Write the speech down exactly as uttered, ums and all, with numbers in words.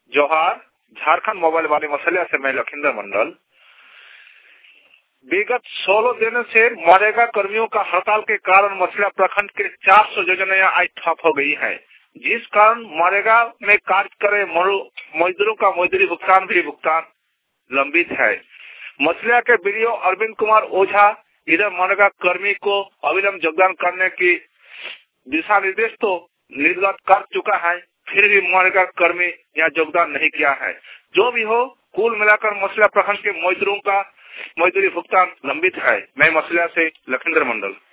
जोहार, झारखंड मोबाइल वाले मसले से मैं लखिंदर मंडल। विगत सोलह दिनों से मनरेगा कर्मियों का हड़ताल के कारण मसला प्रखंड के चार सौ योजनाएं आज ठप हो गई है, जिस कारण मनरेगा में कार्य करे मजदूरों का मजदूरी भुगतान भी भुगतान लंबित है। मसलिया के वीडियो अरविंद कुमार ओझा इधर मनरेगा कर्मी को अविलंब योगदान करने की दिशा निर्देश तो निर्गत कर चुका है, फिर भी मनरेगा कर्मी यहाँ योगदान नहीं किया है। जो भी हो, कुल मिलाकर मसलिया प्रखंड के मजदूरों का मजदूरी भुगतान लंबित है। मैं मसलिया से लखिंदर मंडल।